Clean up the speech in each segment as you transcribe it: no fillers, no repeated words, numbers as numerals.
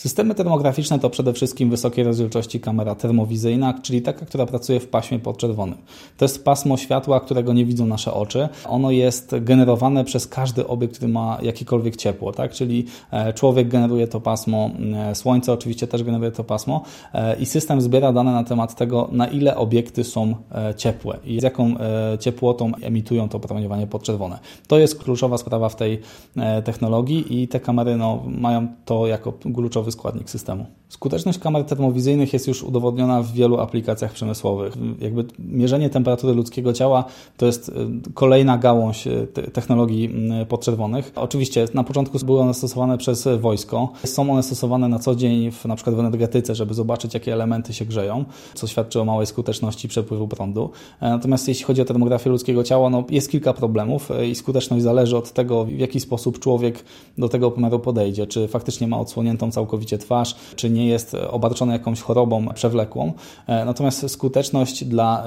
Systemy termograficzne to przede wszystkim wysokiej rozdzielczości kamera termowizyjna, czyli taka, która pracuje w paśmie podczerwonym. To jest pasmo światła, którego nie widzą nasze oczy. Ono jest generowane przez każdy obiekt, który ma jakiekolwiek ciepło, tak? Czyli człowiek generuje to pasmo, słońce oczywiście też generuje to pasmo i system zbiera dane na temat tego, na ile obiekty są ciepłe i z jaką ciepłotą emitują to promieniowanie podczerwone. To jest kluczowa sprawa w tej technologii i te kamery mają to jako kluczowy składnik systemu. Skuteczność kamer termowizyjnych jest już udowodniona w wielu aplikacjach przemysłowych. Jakby mierzenie temperatury ludzkiego ciała to jest kolejna gałąź technologii podczerwonych. Oczywiście na początku były one stosowane przez wojsko. Są one stosowane na co dzień na przykład w energetyce, żeby zobaczyć, jakie elementy się grzeją, co świadczy o małej skuteczności przepływu prądu. Natomiast jeśli chodzi o termografię ludzkiego ciała, jest kilka problemów i skuteczność zależy od tego, w jaki sposób człowiek do tego pomiaru podejdzie. Czy faktycznie ma odsłoniętą całkowicie twarz, czy nie jest obarczony jakąś chorobą przewlekłą. Natomiast skuteczność dla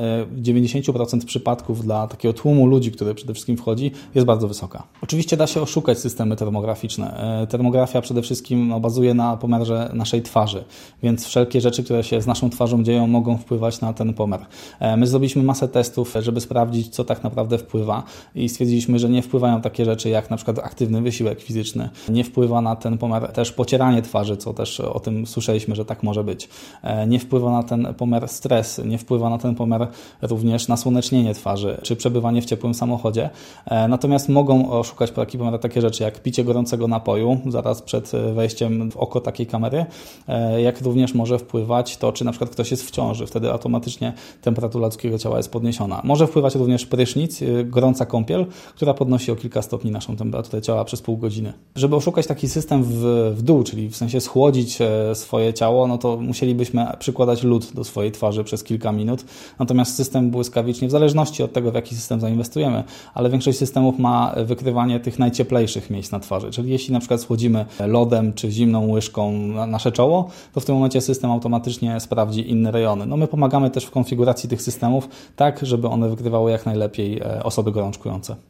90% przypadków dla takiego tłumu ludzi, który przede wszystkim wchodzi, jest bardzo wysoka. Oczywiście da się oszukać systemy termograficzne. Termografia przede wszystkim bazuje na pomiarze naszej twarzy, więc wszelkie rzeczy, które się z naszą twarzą dzieją, mogą wpływać na ten pomiar. My zrobiliśmy masę testów, żeby sprawdzić, co tak naprawdę wpływa i stwierdziliśmy, że nie wpływają takie rzeczy jak na przykład aktywny wysiłek fizyczny. Nie wpływa na ten pomiar też pocieranie twarzy, co też o tym słyszeliśmy, że tak może być. Nie wpływa na ten pomiar stres, nie wpływa na ten pomiar również nasłonecznienie twarzy, czy przebywanie w ciepłym samochodzie. Natomiast mogą oszukać po taki pomiar takie rzeczy jak picie gorącego napoju zaraz przed wejściem w oko takiej kamery, jak również może wpływać to, czy na przykład ktoś jest w ciąży. Wtedy automatycznie temperatura ludzkiego ciała jest podniesiona. Może wpływać również prysznic, gorąca kąpiel, która podnosi o kilka stopni naszą temperaturę ciała przez pół godziny. Żeby oszukać taki system w dół, czyli w sensie schłodzić swoje ciało, to musielibyśmy przykładać lód do swojej twarzy przez kilka minut. Natomiast system błyskawicznie, w zależności od tego, w jaki system zainwestujemy, ale większość systemów ma wykrywanie tych najcieplejszych miejsc na twarzy. Czyli jeśli na przykład schłodzimy lodem czy zimną łyżką nasze czoło, to w tym momencie system automatycznie sprawdzi inne rejony. My pomagamy też w konfiguracji tych systemów tak, żeby one wykrywały jak najlepiej osoby gorączkujące.